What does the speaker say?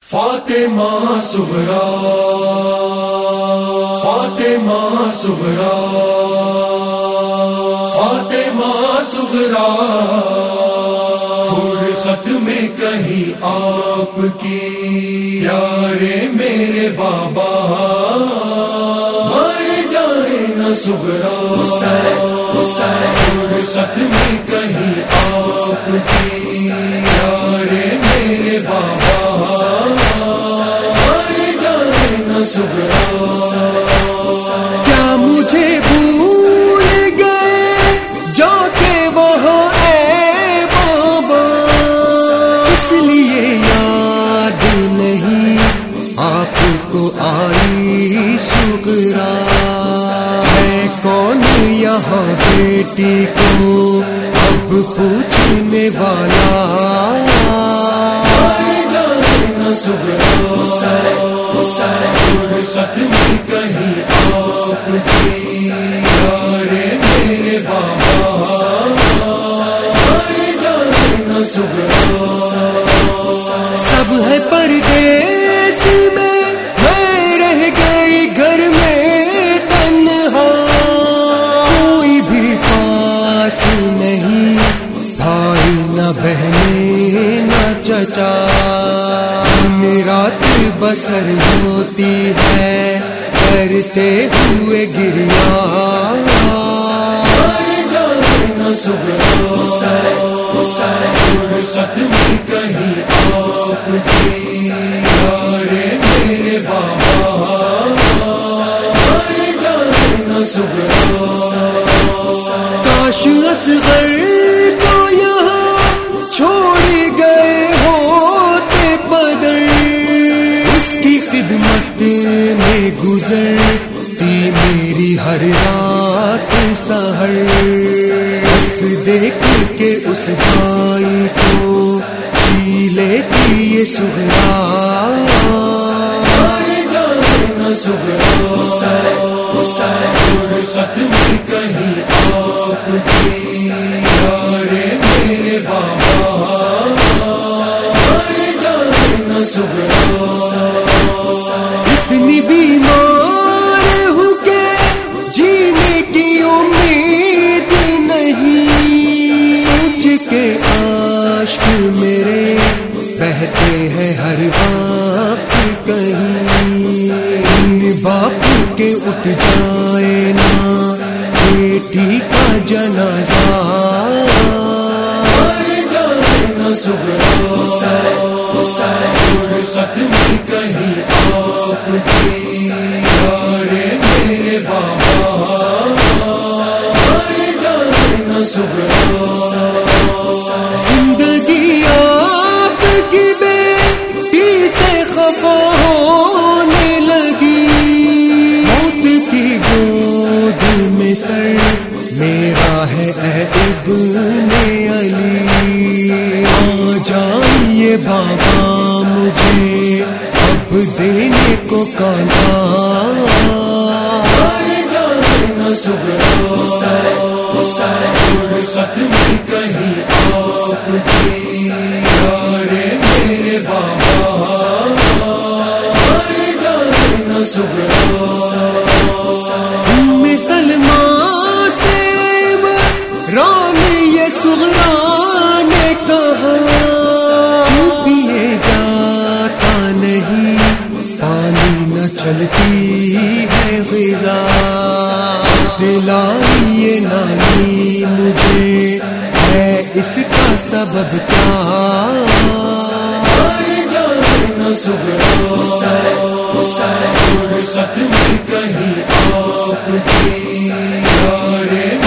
فاطمہ صغریٰ، فاطمہ صغریٰ، فاطمہ صغریٰ، فرقت میں کہیں آپ کی پیارے میرے بابا مر جائے نہ صغریٰ، فرقت میں کہیں آپ کی پیارے میرے بابا کیا مجھے بھول گئے جو کہ وہ اے بابا، اس لیے یاد نہیں آپ کو آئی صغریٰ؟ ہے کون یہاں بیٹی کو اب پوچھنے والا؟ فرقت میں کہیں آپ کی پیارے میرے بابا مر جائے نہ صغریٰ۔ سب ہے پردیس میں، میں رہ گئی گھر میں تنہا، کوئی بھی پاس نہیں، بھائی نہ بہنیں نہ چچا، رات بسر ہوتی ہے کرتے ہوئے گریا، مر جائے نہ صغریٰ۔ فرقت میں کہیں آپ کی پیارے میرے بابا مر جائے نہ صغریٰ۔ کاش اصغر کو یہاں چھوڑ گئے ہوتے بدر، کی خدمت میں گزرتی میری ہر رات سحر، بس دیکھ کے اس بھائی کو جی لیتی یہ صغریٰ، مر جائے نہ صغریٰ۔ فرقت میں کہیں آپ کی پیارے میرے بابا مر جائے نہ صغریٰ۔ اتنی بیمار ہوں کہ جینے کی امید نہیں، سوچ کے عاشق میرے بہتے ہیں ہر وقت کہیں، ان باپ کے اٹھ جائے نا بیٹی کا جنازہ، مر جائے نہ صغریٰ۔ فرقت میں کہیں آپ کی پیارے میرے بابا مر جائے نہ صغریٰ۔ زندگی آپ کی بیٹی سے خفا ہونے لگی، موت کی گود میں سر میرا ہے اے ابن علی، آ جائیے بابا مجھے اب دینے کو کانا، مر جائے نہ صغریٰ۔ فرقت میں کہیں آپ کی پیارے میرے بابا مر جائے نہ صغریٰ۔ سلمہ سے رام یہ صغریٰ نے کہا، پیے جاتا نہیں پانی نہ چلتی ہے غذا، دلائیے نانی مجھے ہے اس کا سبب کیا، مر جائے نہ صغریٰ۔ فرقت میں کہیں آپ کی پیارے